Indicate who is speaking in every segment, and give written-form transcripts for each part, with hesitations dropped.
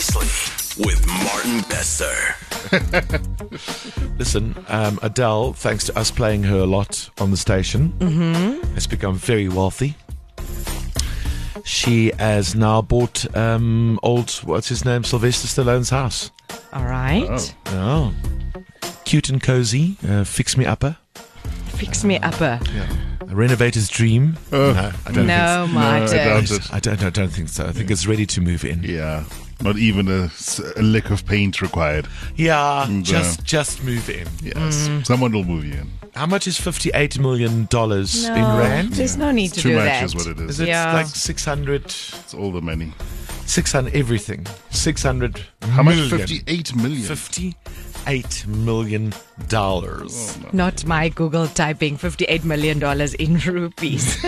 Speaker 1: Seriously, with Martin Besser.
Speaker 2: Listen, Adele, thanks to us playing her a lot on the station, has become very wealthy. She has now bought what's his name, Sylvester Stallone's house.
Speaker 3: All right.
Speaker 2: Oh. Cute and cozy, fix me upper.
Speaker 3: Fix me upper.
Speaker 2: A renovator's dream. No, I don't
Speaker 3: No,
Speaker 2: think
Speaker 3: Martin.
Speaker 2: so. I don't think so. I think it's ready to move in.
Speaker 4: Yeah. Not even a lick of paint required.
Speaker 2: Yeah,
Speaker 4: And,
Speaker 2: just move in.
Speaker 4: Yes. Someone will move you in.
Speaker 2: How much is $58 million in rand?
Speaker 3: There's no need to
Speaker 4: Too
Speaker 3: do
Speaker 4: much
Speaker 3: that.
Speaker 4: is what it is.
Speaker 2: Is it
Speaker 3: Yeah.
Speaker 2: like 600,
Speaker 4: It's all the money.
Speaker 2: 600 everything? 600
Speaker 4: How much?
Speaker 2: million.
Speaker 4: 58 million.
Speaker 2: $58 million.
Speaker 3: Not my Google typing $58 million in rupees.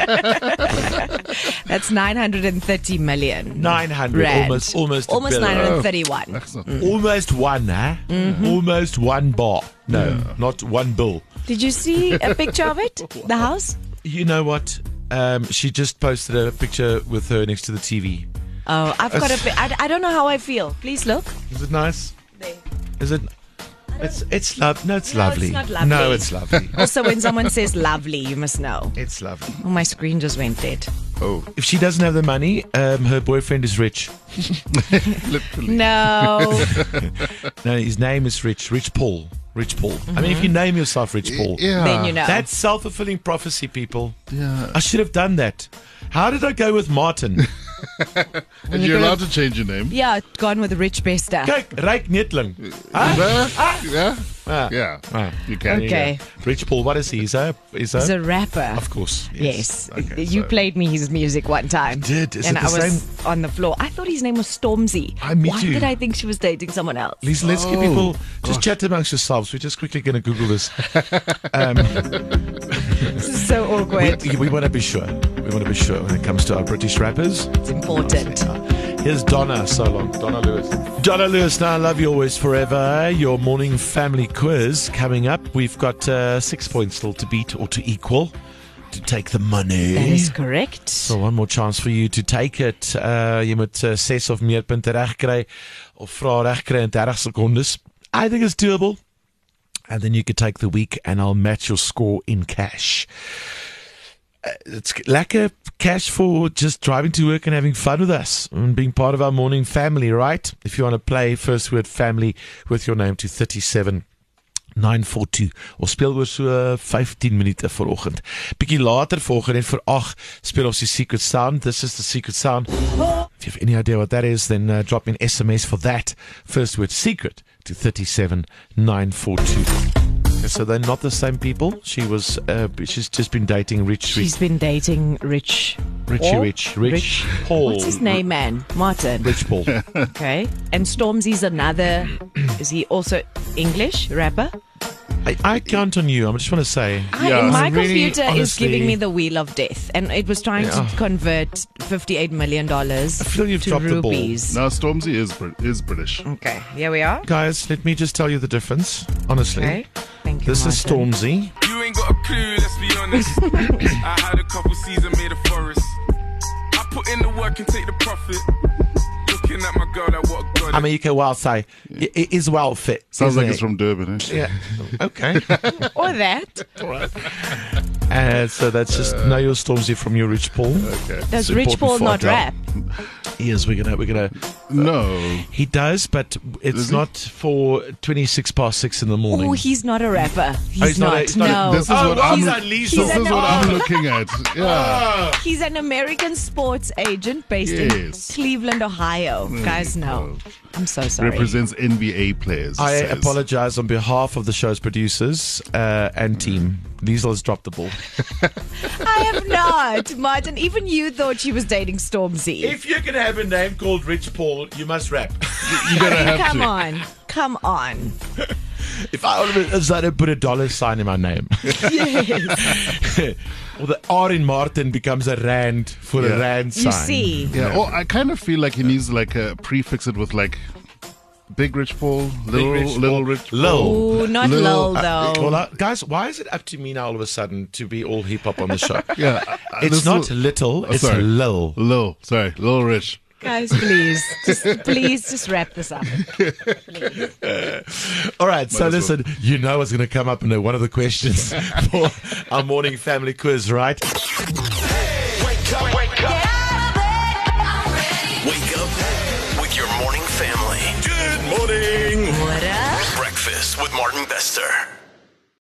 Speaker 3: That's 930 million.
Speaker 2: 900,
Speaker 3: Rand.
Speaker 2: almost a
Speaker 3: Almost
Speaker 2: billion.
Speaker 3: 931.
Speaker 4: That's not
Speaker 2: Almost one, eh? Almost one bar. No, not one bill.
Speaker 3: Did you see a picture of it? The house?
Speaker 2: You know what? She just posted a picture with her next to the TV.
Speaker 3: Oh, I've got a I don't know how I feel. Please look.
Speaker 2: Is it nice?
Speaker 3: There.
Speaker 2: Is it? It's lovely. No, it's
Speaker 3: No,
Speaker 2: lovely.
Speaker 3: it's not lovely.
Speaker 2: No, it's lovely.
Speaker 3: Also, when someone says lovely, you must know.
Speaker 2: It's lovely.
Speaker 3: Oh, my screen just went dead.
Speaker 2: If she doesn't have the money, her boyfriend is rich.
Speaker 4: literally.
Speaker 3: No.
Speaker 2: No, his name is Rich Paul. Rich Paul. I mean, if you name yourself Rich Paul,
Speaker 4: Yeah.
Speaker 3: Then you know.
Speaker 2: that's self-fulfilling prophecy, people.
Speaker 4: Yeah.
Speaker 2: I should have done that. How did I go with Martin?
Speaker 4: And you're allowed to change your name.
Speaker 3: Yeah, gone with Rich Bester.
Speaker 2: Kijk, Ryk Netling.
Speaker 4: Yeah.
Speaker 2: Ah.
Speaker 4: Yeah.
Speaker 2: Ah.
Speaker 4: You can.
Speaker 3: Okay.
Speaker 2: Rich Paul, what is he? He's a
Speaker 3: He's a rapper.
Speaker 2: Of course.
Speaker 3: Yes.
Speaker 2: Okay,
Speaker 3: You
Speaker 2: so-
Speaker 3: played me his music one time.
Speaker 2: Did? Is
Speaker 3: and
Speaker 2: it
Speaker 3: I
Speaker 2: the
Speaker 3: was
Speaker 2: same?
Speaker 3: on the floor. I thought his name was Stormzy.
Speaker 2: Me
Speaker 3: Why
Speaker 2: too.
Speaker 3: did I think she was dating someone else?
Speaker 2: Let's give people just chat amongst yourselves. We're just quickly going to Google this.
Speaker 3: This is so awkward.
Speaker 2: We want to be sure. We want to be sure when it comes to our British rappers.
Speaker 3: It's important.
Speaker 2: Here's Donna, so long. Donna Lewis. Donna Lewis, now I love you always forever. Your morning family quiz coming up. We've got 6 points still to beat or to equal to take the money.
Speaker 3: That is correct.
Speaker 2: So one more chance for you to take it. Jy moet 6 of meer punte reg kry of vra reg kry in 30 secondes. I think it's doable. And then you could take the week and I'll match your score in cash. It's lekker cash for just driving to work and having fun with us and being part of our morning family, right? If you want to play first word family with your name to 37942 of speel oor so 15 minute vanoggend. Bietjie later vanoggend en vir 8 speel ons die secret sound. This is the secret sound. If you have any idea what that is, then drop me an SMS for that. First word secret to 37942. So they're not the same people. She's just been dating Richie
Speaker 3: She's been dating Rich
Speaker 2: Paul.
Speaker 3: What's his name, man? Martin.
Speaker 2: Rich Paul.
Speaker 3: Okay. And Stormzy's another. Is he also English rapper?
Speaker 2: I count on you. I just want to say.
Speaker 4: Yeah.
Speaker 3: My
Speaker 2: Really,
Speaker 3: computer is
Speaker 2: honestly-
Speaker 3: giving me the wheel of death, and it was trying to convert $58 million
Speaker 2: I feel you've
Speaker 3: to
Speaker 2: dropped the ball.
Speaker 3: rupees.
Speaker 4: Now, Stormzy is British.
Speaker 3: Okay, here we are.
Speaker 2: Guys, let me just tell you the difference. Honestly.
Speaker 3: Okay. Thank you.
Speaker 2: This is
Speaker 3: Martin.
Speaker 2: Stormzy.
Speaker 5: You ain't got a clue, let's be honest. I had a couple seasons made a forest. I put in the work and take the profit. Looking at my girl, like what a god.
Speaker 2: I mean, you can well say it is well fit.
Speaker 4: Sounds
Speaker 2: isn't
Speaker 4: like
Speaker 2: it?
Speaker 4: it's from Durban. Eh?
Speaker 2: Yeah. Okay.
Speaker 3: Or that.
Speaker 2: So that's just know your Stormzy from your Rich Paul.
Speaker 4: Okay.
Speaker 3: Does
Speaker 2: It's
Speaker 3: Rich
Speaker 2: important
Speaker 3: Paul
Speaker 2: for
Speaker 3: not
Speaker 2: Adele.
Speaker 3: rap?
Speaker 2: Yes, we're gonna.
Speaker 4: No.
Speaker 2: He does, but it's
Speaker 4: Does he?
Speaker 2: not for 26 past 6 in the morning.
Speaker 3: Oh, he's not a rapper.
Speaker 2: he's not a- he's not a-
Speaker 3: no.
Speaker 4: This is what I'm.
Speaker 2: he's
Speaker 4: This
Speaker 2: unusual.
Speaker 3: he's
Speaker 4: is
Speaker 3: an-
Speaker 4: what I'm looking at. Yeah.
Speaker 3: He's an American sports agent based
Speaker 4: Yes.
Speaker 3: in Cleveland, Ohio. Guys, no. I'm so sorry.
Speaker 4: Represents NBA players.
Speaker 2: I
Speaker 4: says.
Speaker 2: apologize on behalf of the show's producers and team. Liesl has dropped the ball.
Speaker 3: I have not, Martin. Even you thought she was dating Stormzy.
Speaker 2: If you're gonna have a name called Rich Paul, you must rap.
Speaker 4: You're gonna have
Speaker 3: Come
Speaker 4: to.
Speaker 3: on. Come on.
Speaker 2: If I all of a sudden put a dollar sign in my name,
Speaker 3: Yes.
Speaker 2: or the R in Martin becomes a rand for a
Speaker 4: Yeah.
Speaker 2: rand sign.
Speaker 3: You see.
Speaker 4: Yeah. Or I kind of feel like he needs like a prefix it with like Big Rich Paul, Little Rich Paul.
Speaker 2: Lil.
Speaker 3: Ooh, not
Speaker 4: Lil-
Speaker 3: Lil, though.
Speaker 2: Well, guys, why is it up to me now all of a sudden to be all hip hop on the show?
Speaker 4: Yeah.
Speaker 2: It's
Speaker 4: this
Speaker 2: not
Speaker 4: is-
Speaker 2: little, it's
Speaker 4: sorry.
Speaker 2: Lil.
Speaker 4: Lil. Sorry. Little Rich.
Speaker 3: Guys, please just wrap this up.
Speaker 2: All right, so listen, you know what's going to come up in one of the questions for our morning family quiz, right?
Speaker 1: Wake up with your morning family. Good morning.
Speaker 3: What up?
Speaker 1: Breakfast with Martin Bester.